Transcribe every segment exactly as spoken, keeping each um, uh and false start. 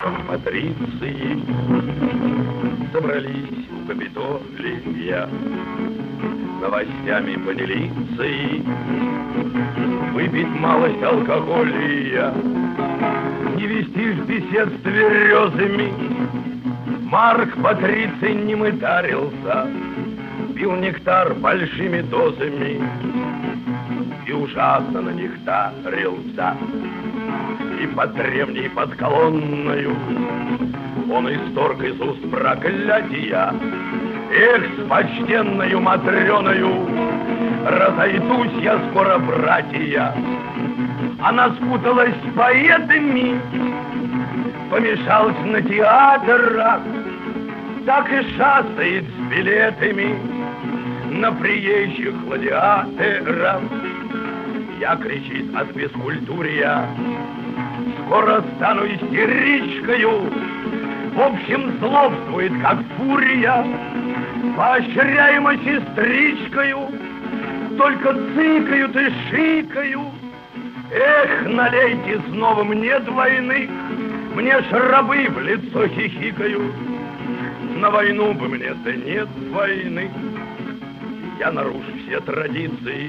Патриции собрались у Капитолия, новостями поделиться и выпить малость алкоголя, не вести ж бесед с тверезами. Марк Патриций не мытарился, пил нектар большими дозами и ужасно на них тарился. И под древней под колонною он исторг из уст проклятия. Эх, с почтенною Матрёною разойдусь я скоро, братья. Она спуталась с поэтами, помешалась на театрах, так и шастает с билетами на приезжих гладиаторов. Я, кричит от бескультурья, скоро стану истеричкою, в общем злобствует, как фурия, поощряемо сестричкою, только цыкают и шикаю. Эх, налейте снова мне двойных, мне ж рабы в лицо хихикают. На войну бы мне, да нет войны, я нарушу все традиции.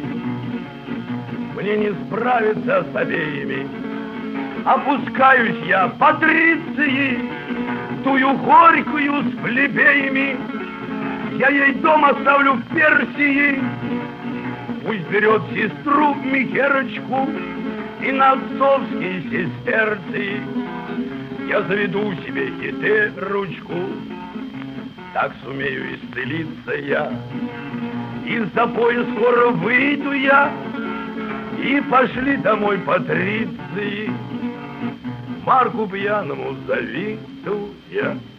Мне не справиться с обеими, опускаюсь я, Патриции, тую горькую с плебеями. Я ей дом оставлю в Персии, пусть берет сестру Михерочку и на отцовские сестерцы. Я заведу себе гитерочку, так сумею исцелиться я. Из запоя скоро выйду я, и пошли домой Патриции, Марку пьяному завидуя.